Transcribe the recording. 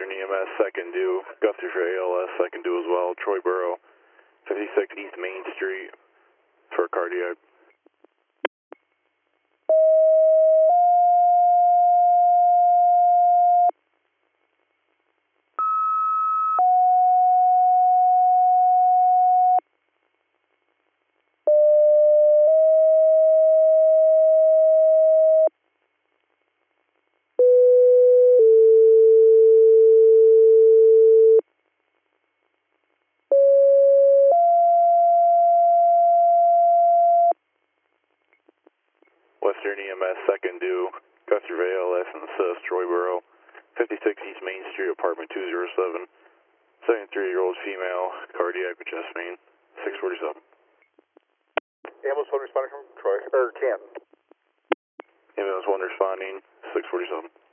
Western EMS, second due. Guthrie for ALS, second due as well. Troy Borough, 56 East Main Street for cardiac. Western EMS, second due. Guthrie for ALS and assist. Troy Borough, 56 East Main Street, apartment 207. 73-year-old female, cardiac with chest pain, 647. Ambulance 1 responding from Troy, or Canton. Ambulance 1 responding, 647.